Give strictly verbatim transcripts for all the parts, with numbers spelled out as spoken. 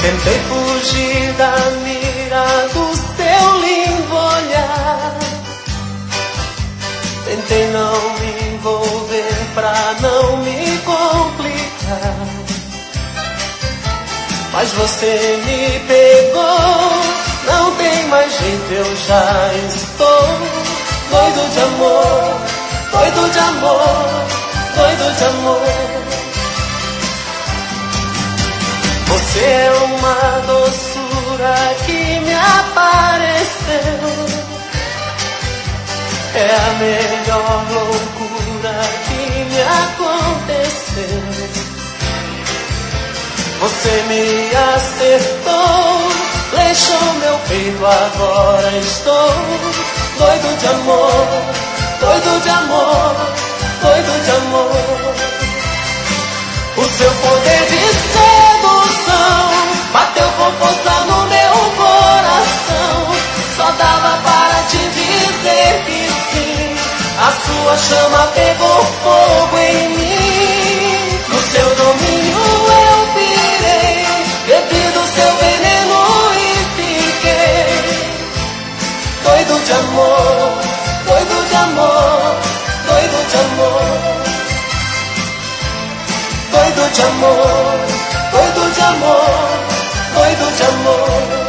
Tentei fugir da mira do seu lindo olhar. Tentei não me envolver pra não me complicar. Mas você me pegou, não tem mais jeito, eu já estou doido de amor, doido de amor, doido de amor. Você é uma doçura que me apareceu. É a melhor loucura que me aconteceu. Você me acertou, flechou meu peito, agora estou doido de amor, doido de amor, doido de amor. O seu poder de sedução bateu com força no meu coração. Só dava para te dizer que sim, a sua chama pegou fogo em mim. No seu domínio eu pirei, bebi do seu veneno e fiquei doido de amor, doido de amor, doido de amor. Doido de amor, doido de amor, doido de amor.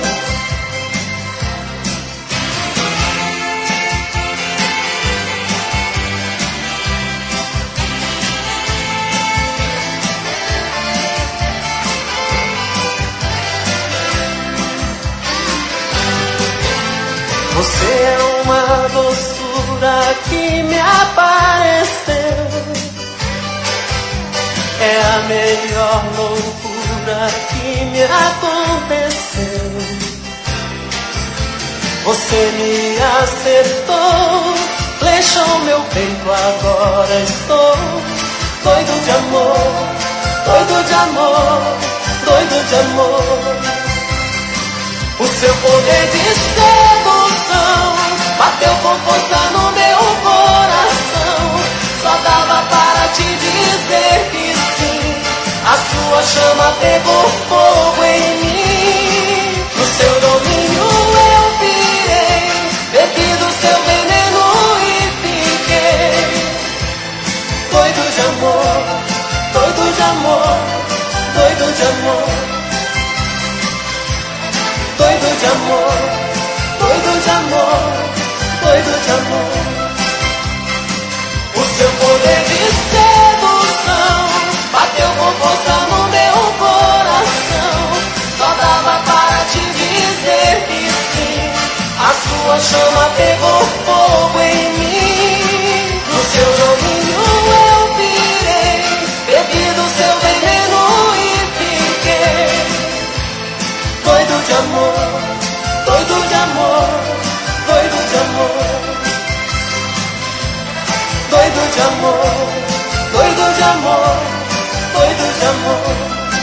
Você é uma doçura que me apareceu. É a melhor loucura que me aconteceu. Você me acertou, flechou meu peito, agora estou doido de amor, doido de amor, doido de amor. O seu poder de sedução bateu com força no meu coração. Só dava para te dizer que sim, a sua chama pegou fogo em mim. No seu domínio eu pirei, bebi do seu veneno e fiquei doido de amor, doido de amor, doido de amor. Doido de amor, doido de amor, doido de amor. O seu poder de sedução bateu com força no meu coração. Só dava para te dizer que sim, a sua chama pegou fogo em mim. No seu domínio eu pirei, bebi do seu veneno e fiquei doido de amor, doido de amor, doido de amor. Doido de amor, doido de amor, doido de amor.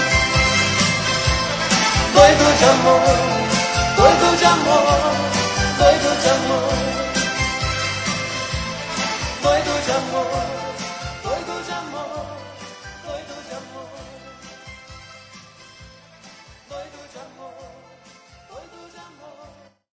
Doido de amor, doido de amor, doido de amor. Doido de amor.